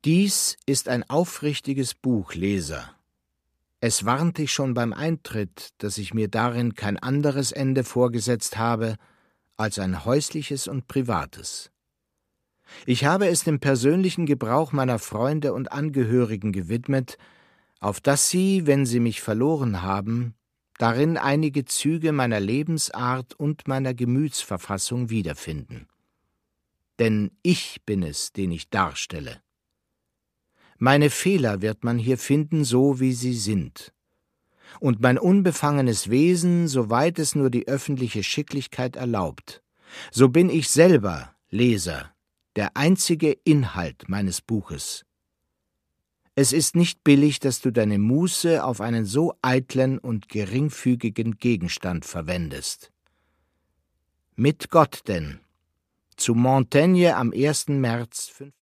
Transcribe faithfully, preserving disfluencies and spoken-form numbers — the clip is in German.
Dies ist ein aufrichtiges Buch, Leser. Es warnt dich schon beim Eintritt, dass ich mir darin kein anderes Ende vorgesetzt habe als ein häusliches und privates. Ich habe es dem persönlichen Gebrauch meiner Freunde und Angehörigen gewidmet, auf dass sie, wenn sie mich verloren haben, darin einige Züge meiner Lebensart und meiner Gemütsverfassung wiederfinden. Denn ich bin es, den ich darstelle. Meine Fehler wird man hier finden, so wie sie sind. Und mein unbefangenes Wesen, soweit es nur die öffentliche Schicklichkeit erlaubt. So bin ich selber, Leser, der einzige Inhalt meines Buches. Es ist nicht billig, dass du deine Muße auf einen so eitlen und geringfügigen Gegenstand verwendest. Mit Gott denn, zu Montaigne am ersten März